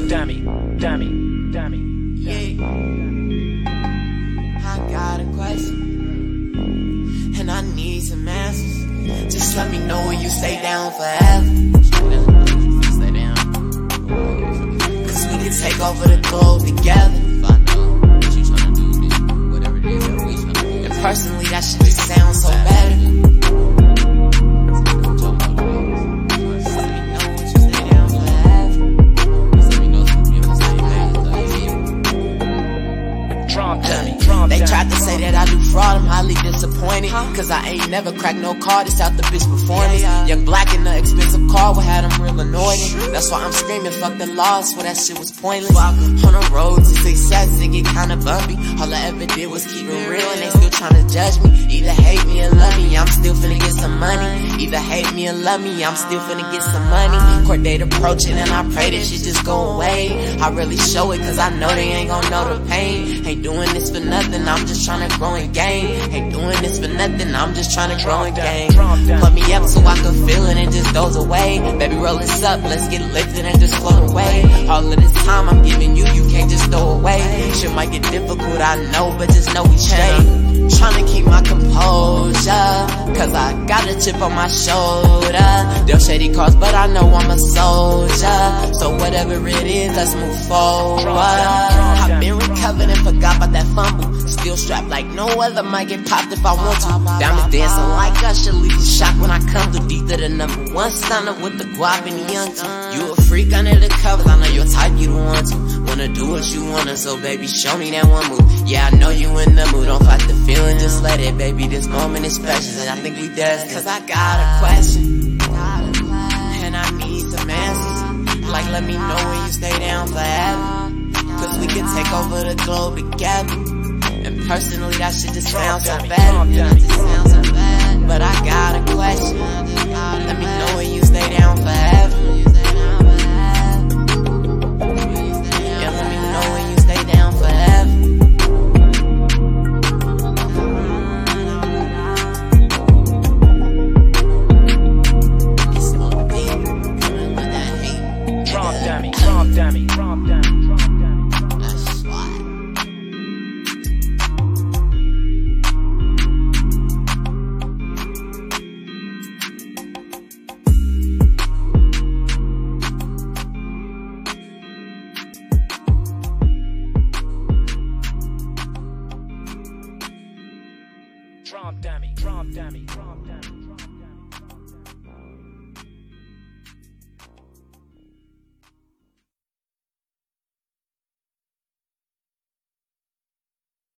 dummy. Yeah. I got a question, and I need some answers. Just let me know when you stay down forever. Stay down. Cause we can take over the globe together. If I know what you tryna do, whatever it is that we tryna do. And personally, that shit just sounds so better. They tried to say that I do fraud, I'm highly disappointed. Cause I ain't never cracked no card, it's out the bitch performance. Young black in the expensive car, what had them real annoyed. That's why I'm screaming, fuck the laws, for that shit was pointless. On the road to success, it get kinda bumpy. All I ever did was keep it real, and they still tryna judge me. Either hate me or love me, I'm still finna get some money. Either hate me or love me, I'm still finna get some money. Court date approaching, and I pray that shit just go away. I really show it, cause I know they ain't gon' know the pain. Ain't doing this for nothing, I'm just tryna grow and gain. Ain't doing this for nothing, I'm just tryna grow and gain. Put me up so I can feel it and just goes away. Baby, roll this up, let's get lifted and just float away. All of this time I'm giving you, you can't just throw away. Shit might get difficult, I know, but just know we straight. Tryna keep my composure, cause I got a chip on my shoulder. They're shady cars, but I know I'm a soldier. So whatever it is, let's move forward. I've been recovered and forgot about that fumble. Still strapped like no other, might get popped if I want to. Diamonds dancing like Usher, leave you shocked when I come through. Deep to the #1 stunner with the guap and the young two. You a freak under the covers, I know your type, you the one to. Wanna do what you wanna, so baby, show me that one move. Yeah, I know you in the mood, don't fight the feeling, just let it, baby. This moment is precious, and I think we destined. Cause I got a question, and I need some answers. Like, let me know when you stay down forever. Cause we can take over the globe together. And personally, that shit just sounds so bad. But I got a question. Let me know when you stay down forever. Yeah, let me know when you stay down forever. Trump dummy. Trump dummy.